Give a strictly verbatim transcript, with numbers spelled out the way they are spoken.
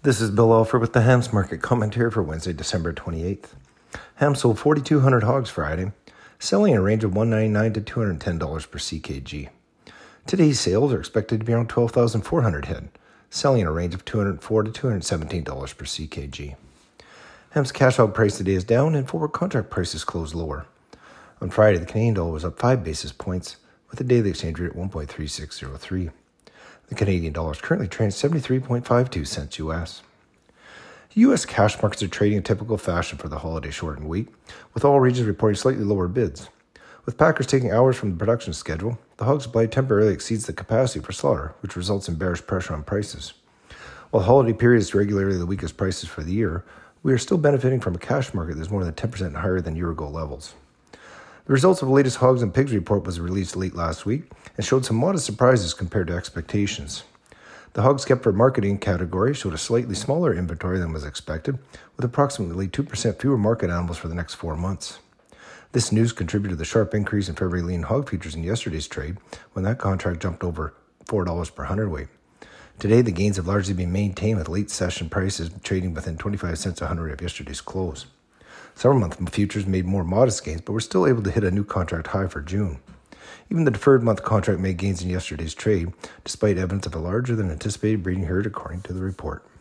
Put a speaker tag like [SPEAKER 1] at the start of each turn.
[SPEAKER 1] This is Bill Alford with the Hams Market Commentary for Wednesday, December twenty-eighth. Hams sold four thousand two hundred hogs Friday, selling in a range of one hundred ninety-nine dollars to two hundred ten dollars per C K G. Today's sales are expected to be around twelve thousand four hundred head, selling in a range of two hundred four dollars to two hundred seventeen dollars per C K G. Hams cash hog price today is down and forward contract prices closed lower. On Friday, the Canadian dollar was up five basis points with the daily exchange rate at one point three six zero three. The Canadian dollar is currently trading seventy-three point five two cents U S. U S cash markets are trading in typical fashion for the holiday shortened week, with all regions reporting slightly lower bids. With packers taking hours from the production schedule, the hog supply temporarily exceeds the capacity for slaughter, which results in bearish pressure on prices. While the holiday period is regularly the weakest prices for the year, we are still benefiting from a cash market that is more than ten percent higher than year-ago levels. The results of the latest Hogs and Pigs report was released late last week and showed some modest surprises compared to expectations. The hogs kept for marketing category showed a slightly smaller inventory than was expected, with approximately two percent fewer market animals for the next four months. This news contributed to the sharp increase in February lean hog futures in yesterday's trade, when that contract jumped over four dollars per hundredweight. Today, the gains have largely been maintained, with late session prices trading within twenty-five cents a hundred of yesterday's close. Several month futures made more modest gains, but were still able to hit a new contract high for June. Even the deferred month contract made gains in yesterday's trade, despite evidence of a larger than anticipated breeding herd, according to the report.